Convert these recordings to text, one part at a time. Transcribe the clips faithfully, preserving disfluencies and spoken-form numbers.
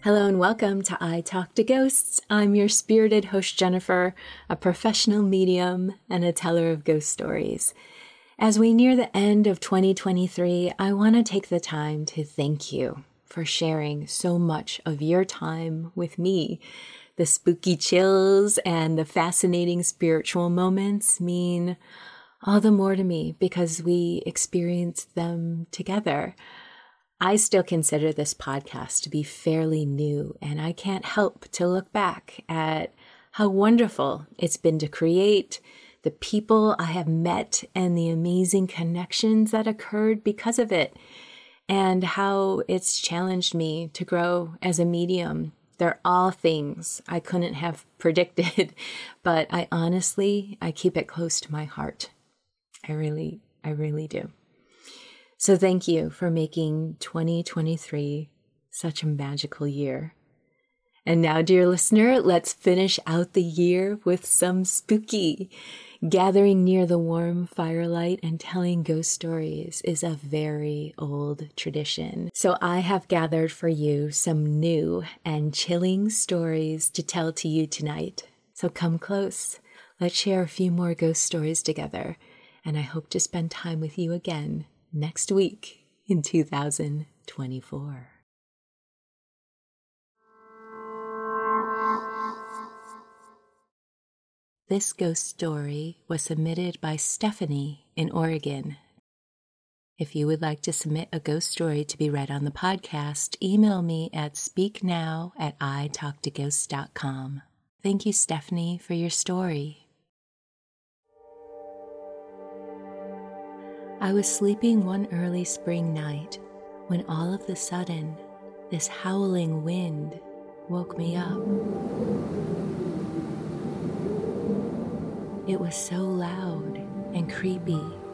Hello and welcome to I Talk to Ghosts. I'm your spirited host, Jennifer, a professional medium and a teller of ghost stories. As we near the end of twenty twenty-three, I want to take the time to thank you for sharing so much of your time with me. The spooky chills and the fascinating spiritual moments mean all the more to me because we experienced them together. I still consider this podcast to be fairly new, and I can't help to look back at how wonderful it's been to create, the people I have met, and the amazing connections that occurred because of it, and how it's challenged me to grow as a medium. They're all things I couldn't have predicted, but I honestly, I keep it close to my heart. I really, I really do. So thank you for making twenty twenty-three such a magical year. And now, dear listener, let's finish out the year with some spooky. Gathering near the warm firelight and telling ghost stories is a very old tradition. So I have gathered for you some new and chilling stories to tell to you tonight. So come close. Let's share a few more ghost stories together. And I hope to spend time with you again next week in two thousand twenty-four. This ghost story was submitted by Stephanie in Oregon. If you would like to submit a ghost story to be read on the podcast, email me at speaknow at i talk to ghosts dot com. Thank you, Stephanie, for your story. I was sleeping one early spring night when all of a sudden, this howling wind woke me up. It was so loud and creepy.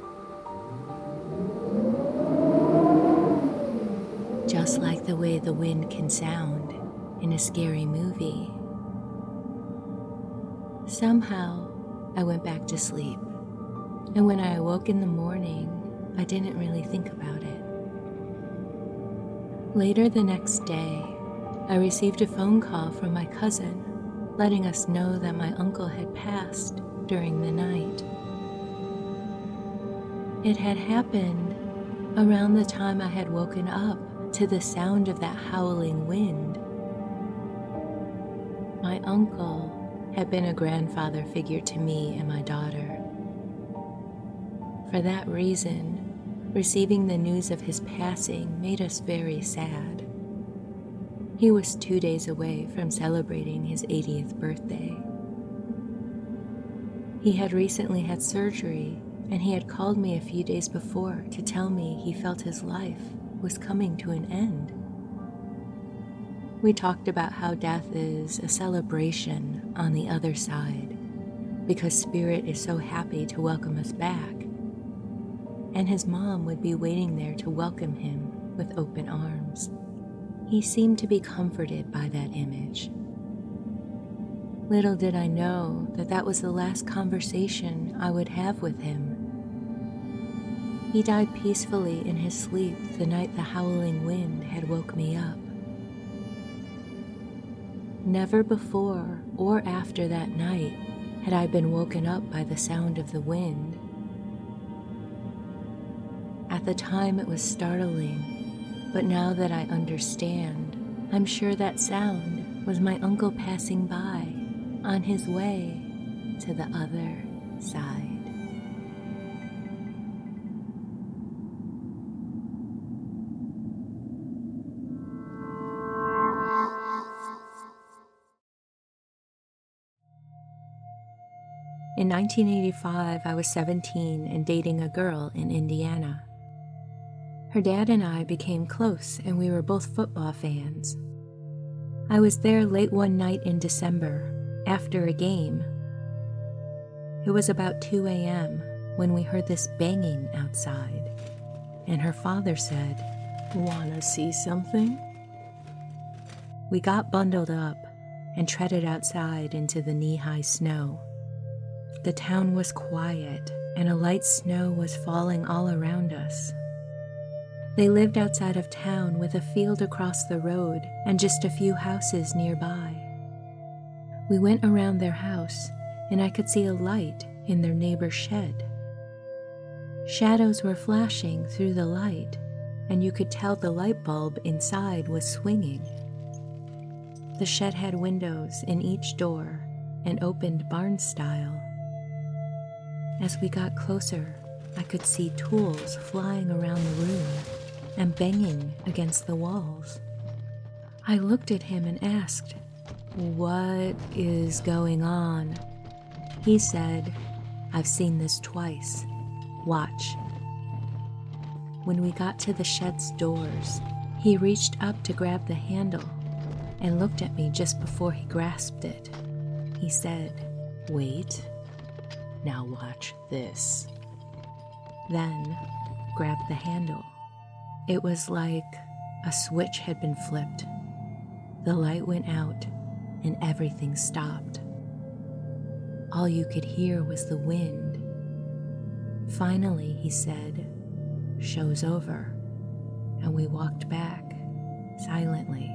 Just like the way the wind can sound in a scary movie. Somehow, I went back to sleep. And when I awoke in the morning, I didn't really think about it. Later the next day, I received a phone call from my cousin, letting us know that my uncle had passed during the night. It had happened around the time I had woken up to the sound of that howling wind. My uncle had been a grandfather figure to me and my daughter. For that reason, receiving the news of his passing made us very sad. He was two days away from celebrating his eightieth birthday. He had recently had surgery, and he had called me a few days before to tell me he felt his life was coming to an end. We talked about how death is a celebration on the other side, because Spirit is so happy to welcome us back. And his mom would be waiting there to welcome him with open arms. He seemed to be comforted by that image. Little did I know that that was the last conversation I would have with him. He died peacefully in his sleep the night the howling wind had woke me up. Never before or after that night had I been woken up by the sound of the wind. At the time it was startling, but now that I understand, I'm sure that sound was my uncle passing by on his way to the other side. In nineteen eighty-five, I was seventeen and dating a girl in Indiana. Her dad and I became close, and we were both football fans. I was there late one night in December, after a game. It was about two a.m. when we heard this banging outside, and her father said, "Wanna see something?" We got bundled up and treaded outside into the knee-high snow. The town was quiet, and a light snow was falling all around us. They lived outside of town with a field across the road and just a few houses nearby. We went around their house, and I could see a light in their neighbor's shed. Shadows were flashing through the light, and you could tell the light bulb inside was swinging. The shed had windows in each door and opened barn style. As we got closer, I could see tools flying around the room and banging against the walls. I looked at him and asked, "What is going on?" He said, "I've seen this twice. Watch." When we got to the shed's doors, he reached up to grab the handle and looked at me just before he grasped it. He said, "Wait. Now watch this." Then grabbed the handle. It was like a switch had been flipped. The light went out and everything stopped. All you could hear was the wind. Finally, he said, "Show's over," and we walked back silently.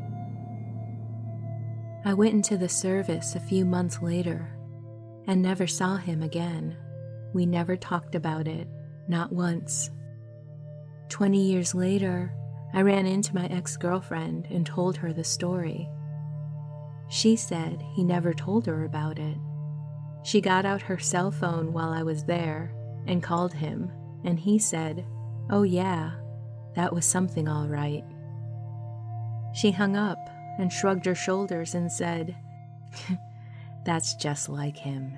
I went into the service a few months later and never saw him again. We never talked about it, not once. Twenty years later, I ran into my ex-girlfriend and told her the story. She said he never told her about it. She got out her cell phone while I was there and called him, and he said, "Oh yeah, that was something all right." She hung up and shrugged her shoulders and said, "That's just like him."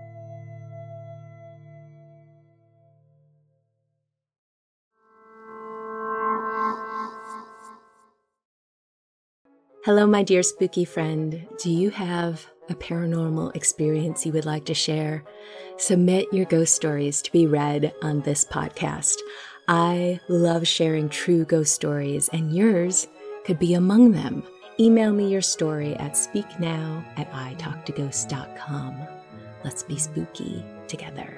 Hello, my dear spooky friend. Do you have a paranormal experience you would like to share? Submit your ghost stories to be read on this podcast. I love sharing true ghost stories, and yours could be among them. Email me your story at speaknow at i talk to ghosts dot com. Let's be spooky together.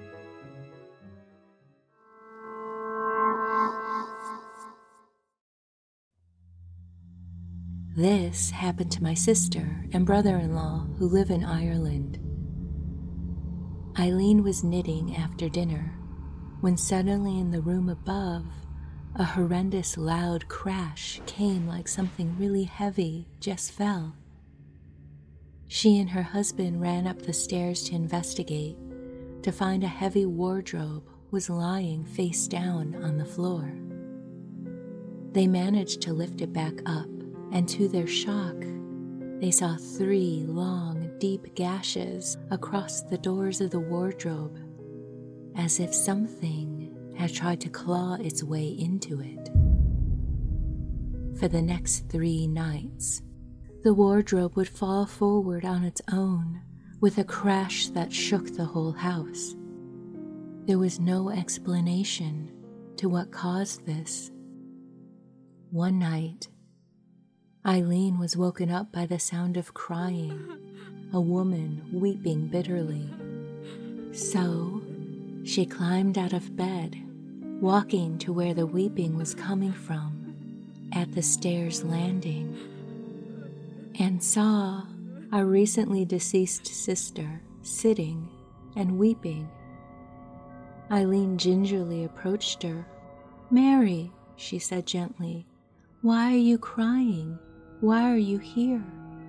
This happened to my sister and brother-in-law who live in Ireland. Eileen was knitting after dinner when suddenly in the room above, a horrendous loud crash came like something really heavy just fell. She and her husband ran up the stairs to investigate to find a heavy wardrobe was lying face down on the floor. They managed to lift it back up, and to their shock, they saw three long, deep gashes across the doors of the wardrobe, as if something had tried to claw its way into it. For the next three nights, the wardrobe would fall forward on its own with a crash that shook the whole house. There was no explanation to what caused this. One night, Eileen was woken up by the sound of crying, a woman weeping bitterly. So, she climbed out of bed, walking to where the weeping was coming from, at the stairs landing, and saw a recently deceased sister sitting and weeping. Eileen gingerly approached her. "Mary," she said gently, "why are you crying? Why are you here?"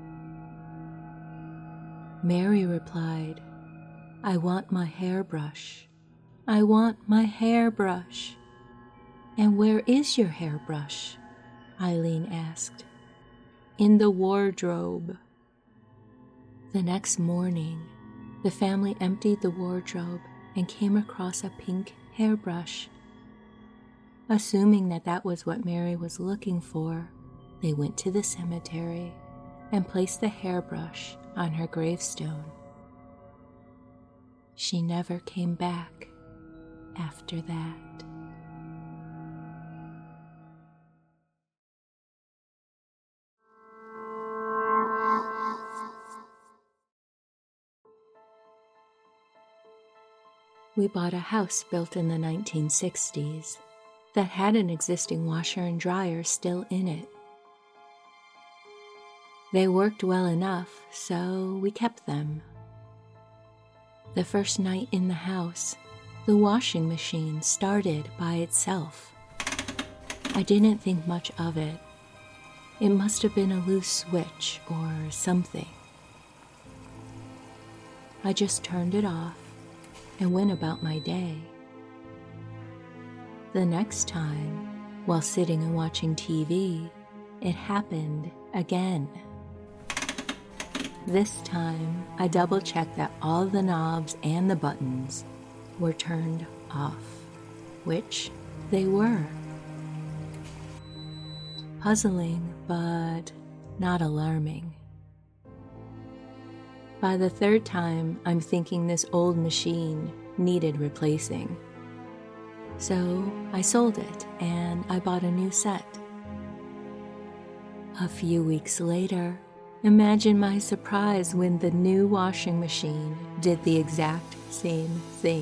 Mary replied, "I want my hairbrush. I want my hairbrush." "And where is your hairbrush?" Eileen asked. "In the wardrobe." The next morning, the family emptied the wardrobe and came across a pink hairbrush. Assuming that that was what Mary was looking for, they went to the cemetery and placed the hairbrush on her gravestone. She never came back after that. We bought a house built in the nineteen sixties. that had an existing washer and dryer still in it. They worked well enough, so we kept them. The first night in the house, the washing machine started by itself. I didn't think much of it. It must have been a loose switch or something. I just turned it off and went about my day. The next time, while sitting and watching T V, it happened again. This time, I double-checked that all the knobs and the buttons were turned off, which they were. Puzzling, but not alarming. By the third time, I'm thinking this old machine needed replacing. So I sold it and I bought a new set. A few weeks later, imagine my surprise when the new washing machine did the exact same thing.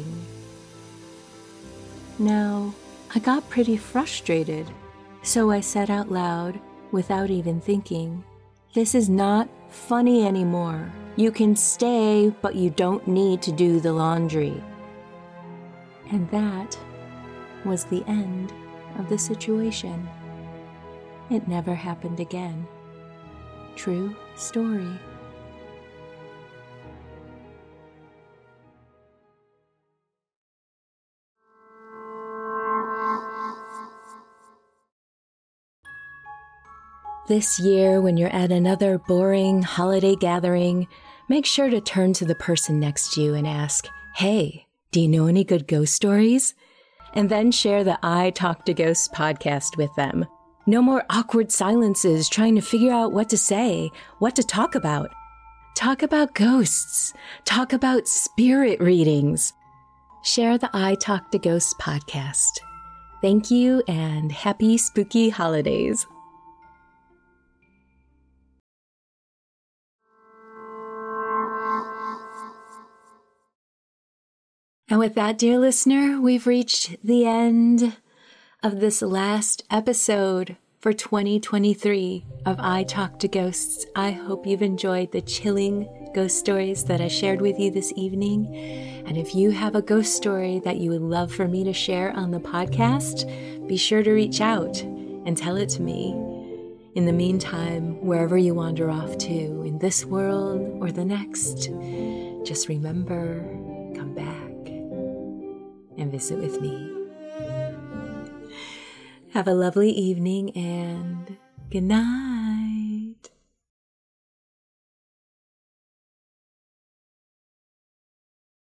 Now, I got pretty frustrated, so I said out loud, without even thinking, "This is not funny anymore. You can stay, but you don't need to do the laundry." And that was the end of the situation. It never happened again. True story. This year, when you're at another boring holiday gathering, make sure to turn to the person next to you and ask, "Hey, do you know any good ghost stories?" And then share the I Talk to Ghosts podcast with them. No more awkward silences trying to figure out what to say, what to talk about. Talk about ghosts. Talk about spirit readings. Share the I Talk to Ghosts podcast. Thank you and happy spooky holidays. And with that, dear listener, we've reached the end of this last episode for twenty twenty-three of I Talk to Ghosts. I hope you've enjoyed the chilling ghost stories that I shared with you this evening. And if you have a ghost story that you would love for me to share on the podcast, be sure to reach out and tell it to me. In the meantime, wherever you wander off to, in this world or the next, just remember, come back and visit with me. Have a lovely evening and good night.